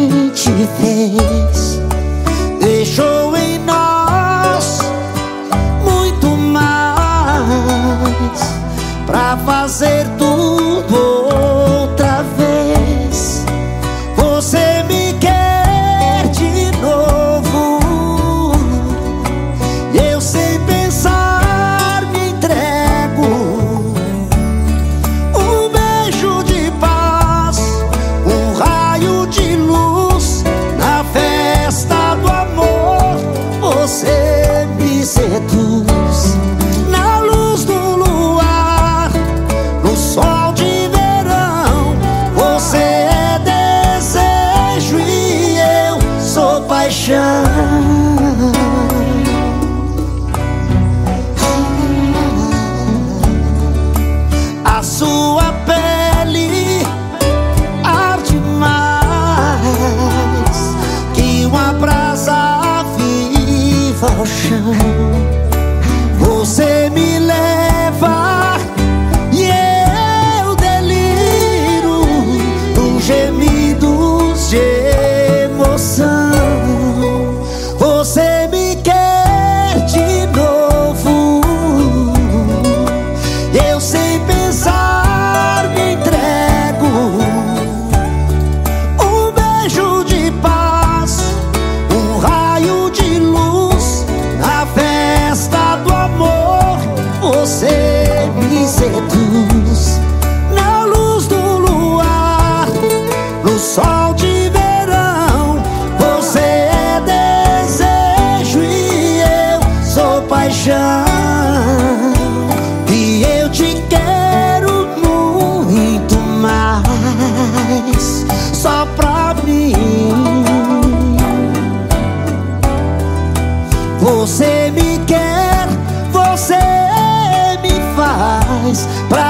gente fez deixou em nós muito mais pra fazer tudo outra vez. Você me quer de novo, eu sem pensar me entrego. Um beijo de paz, um raio de luz na festa do amor. Você me seduz na luz do luar, no sol de verão. Você é desejo e eu sou paixão. A sua pele arde mais que uma brasa viva ao chão. Você me leva e eu deliro com gemidos de emoção. Você me quer de novo, eu sem pensar me entrego. Um beijo de paz, um raio de luz na festa do amor. Você me seduz na luz do luar, no sol de verão. Você é desejo e eu sou paixão. E eu te quero muito mais, só pra mim. Você me quer, você me faz pra